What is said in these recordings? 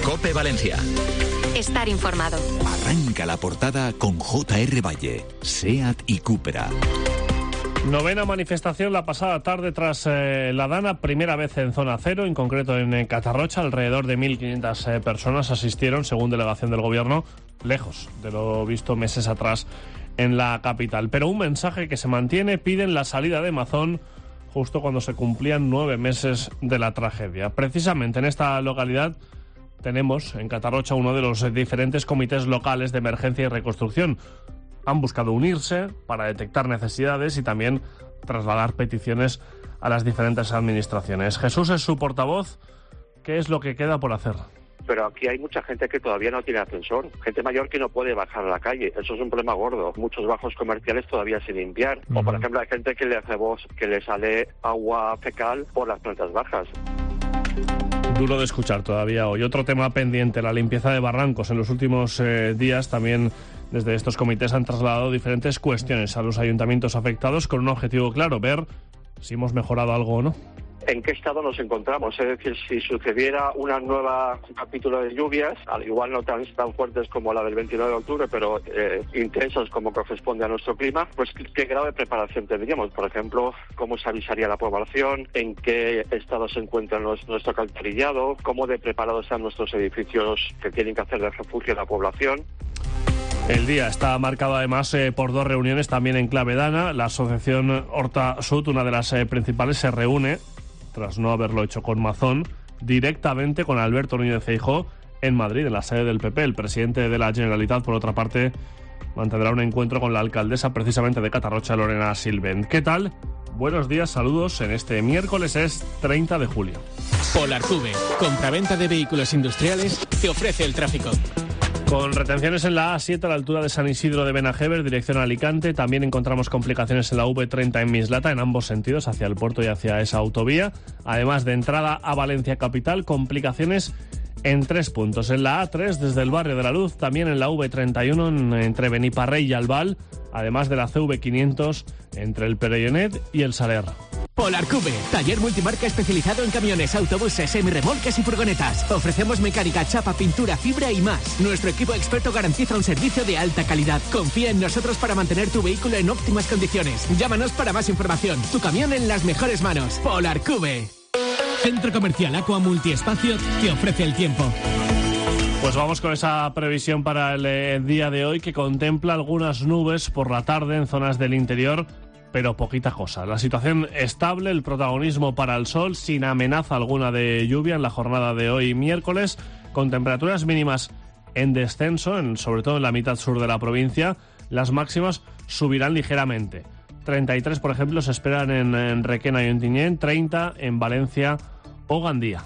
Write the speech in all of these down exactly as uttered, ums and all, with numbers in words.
COPE Valencia. Estar informado. Arranca la portada con J R Valle, SEAT y Cupra. Novena manifestación la pasada tarde tras eh, la Dana, primera vez en zona cero, en concreto en eh, Catarrocha. Alrededor de mil quinientas eh, personas asistieron, según delegación del gobierno, lejos de lo visto meses atrás en la capital. Pero un mensaje que se mantiene: piden la salida de Mazón justo cuando se cumplían nueve meses de la tragedia. Precisamente en esta localidad tenemos en Catarrocha uno de los diferentes comités locales de emergencia y reconstrucción. Han buscado unirse para detectar necesidades y también trasladar peticiones a las diferentes administraciones. Jesús es su portavoz. ¿Qué es lo que queda por hacer? Pero aquí hay mucha gente que todavía no tiene ascensor, gente mayor que no puede bajar a la calle. Eso es un problema gordo. Muchos bajos comerciales todavía sin limpiar. Uh-huh. O, por ejemplo, hay gente que le hace voz, que le sale agua fecal por las plantas bajas. Duro de escuchar todavía hoy. Otro tema pendiente, la limpieza de barrancos. En los últimos eh, días también desde estos comités han trasladado diferentes cuestiones a los ayuntamientos afectados con un objetivo claro: ver si hemos mejorado algo o no. ¿En qué estado nos encontramos? Es decir, si sucediera una nueva capítulo de lluvias, al igual no tan, tan fuertes como la del veintinueve de octubre, pero eh, intensas como corresponde a nuestro clima, pues qué grado de preparación tendríamos. Por ejemplo, cómo se avisaría a la población, en qué estado se encuentra nuestro alcantarillado, cómo de preparados están nuestros edificios que tienen que hacer de refugio a la población. El día está marcado además eh, por dos reuniones también en clave Dana. La asociación Horta Sud, una de las eh, principales, se reúne, tras no haberlo hecho con Mazón, directamente con Alberto Núñez Feijóo en Madrid, en la sede del P P. El presidente de la Generalitat, por otra parte, mantendrá un encuentro con la alcaldesa precisamente de Catarrocha, Lorena Silvent. ¿Qué tal? Buenos días, saludos en este miércoles, es treinta de julio. Polarcube, compraventa de vehículos industriales, te ofrece el tráfico. Con retenciones en la A siete a la altura de San Isidro de Benajever, dirección a Alicante. También encontramos complicaciones en la V treinta en Mislata, en ambos sentidos, hacia el puerto y hacia esa autovía. Además de entrada a Valencia capital, complicaciones en tres puntos. En la A tres, desde el barrio de la Luz, también en la V treinta y uno, en, entre Beniparrey y Albal, además de la C V quinientos, entre el Perellonet y el Saler. Polarcube, taller multimarca especializado en camiones, autobuses, semirremolques y furgonetas. Ofrecemos mecánica, chapa, pintura, fibra y más. Nuestro equipo experto garantiza un servicio de alta calidad. Confía en nosotros para mantener tu vehículo en óptimas condiciones. Llámanos para más información. Tu camión en las mejores manos. Polarcube. Centro Comercial Aqua Multiespacio te ofrece el tiempo. Pues vamos con esa previsión para el, el día de hoy, que contempla algunas nubes por la tarde en zonas del interior, pero poquita cosa. La situación estable, el protagonismo para el sol, sin amenaza alguna de lluvia en la jornada de hoy miércoles, con temperaturas mínimas en descenso, en, sobre todo en la mitad sur de la provincia. Las máximas subirán ligeramente. treinta y tres, por ejemplo, se esperan en, en Requena y Ontinyent, treinta en Valencia o Gandía.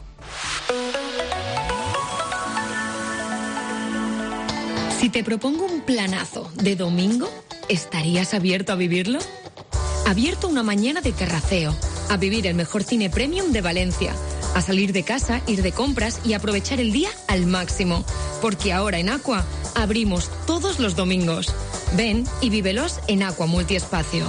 Si te propongo un planazo de domingo, ¿estarías abierto a vivirlo? Abierto una mañana de terraceo, a vivir el mejor cine premium de Valencia, a salir de casa, ir de compras y aprovechar el día al máximo. Porque ahora en Aqua abrimos todos los domingos. Ven y vívelos en Aqua Multiespacio.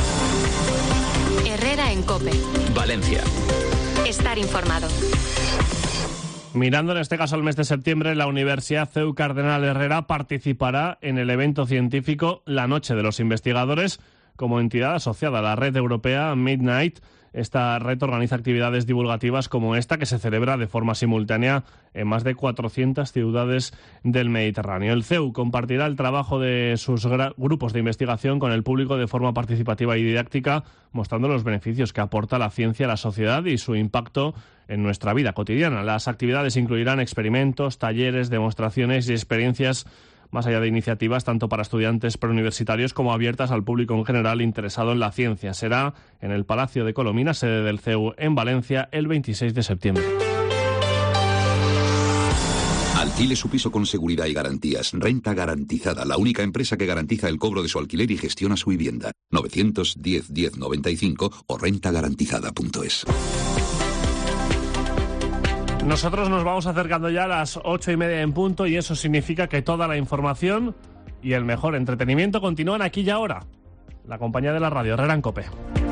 Herrera en COPE. Valencia. Estar informado. Mirando en este caso al mes de septiembre, la Universidad C E U Cardenal Herrera participará en el evento científico La Noche de los Investigadores como entidad asociada a la red europea Midnight. Esta red organiza actividades divulgativas como esta, que se celebra de forma simultánea en más de cuatrocientas ciudades del Mediterráneo. El C E U compartirá el trabajo de sus gra- grupos de investigación con el público de forma participativa y didáctica, mostrando los beneficios que aporta la ciencia a la sociedad y su impacto en nuestra vida cotidiana. Las actividades incluirán experimentos, talleres, demostraciones y experiencias, más allá de iniciativas tanto para estudiantes preuniversitarios como abiertas al público en general interesado en la ciencia. Será en el Palacio de Colomina, sede del C E U en Valencia, el veintiséis de septiembre. Alquile su piso con seguridad y garantías. Renta Garantizada, la única empresa que garantiza el cobro de su alquiler y gestiona su vivienda. novecientos diez diez noventa y cinco o renta garantizada punto es. Nosotros nos vamos acercando ya a las ocho y media en punto, y eso significa que toda la información y el mejor entretenimiento continúan aquí y ahora. La compañía de la radio, Herrera en COPE.